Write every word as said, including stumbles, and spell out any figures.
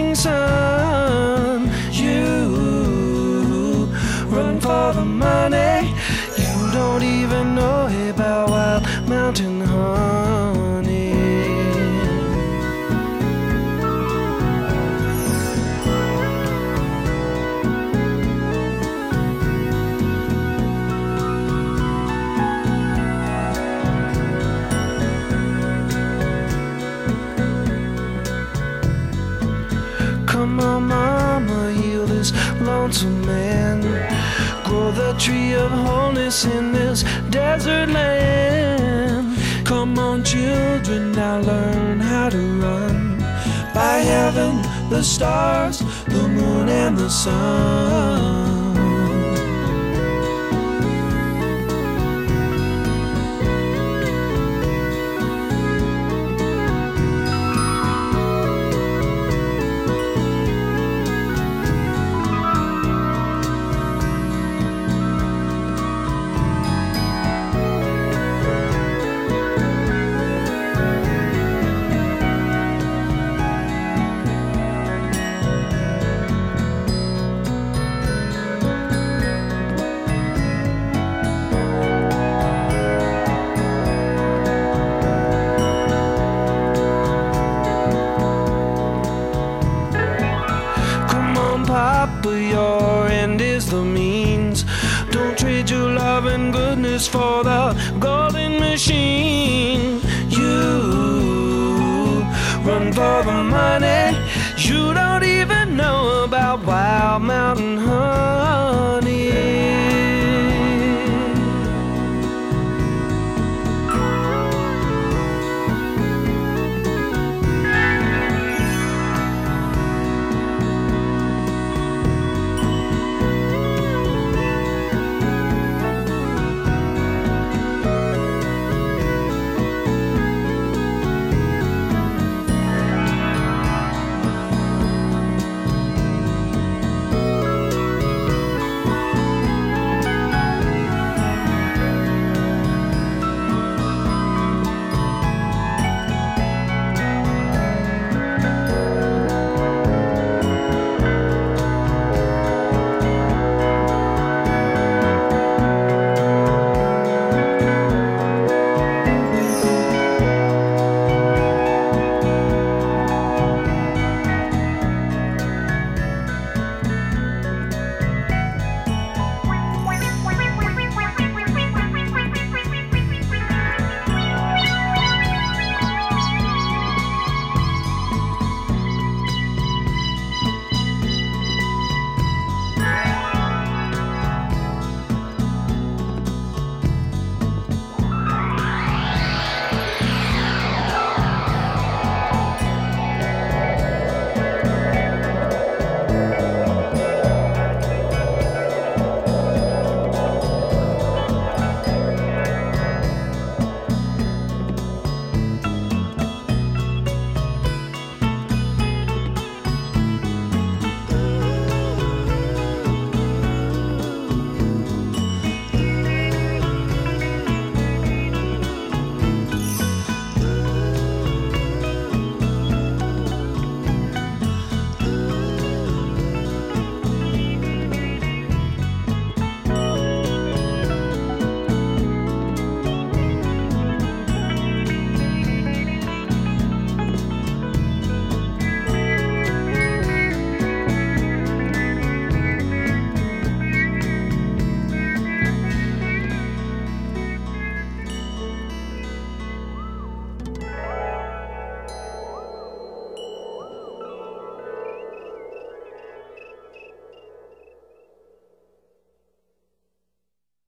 rising sun. You run for the money. You don't even know about Wild Mountain honey. Come on, mama, heal this lonesome man. Grow the tree of wholeness in this desert land. Come on, children, now learn how to run by heaven, the stars, the moon, and the sun. Papa, your end is the means. Don't trade your love and goodness for the golden machine. You run for the money. You don't even know about Wild Mountain honey.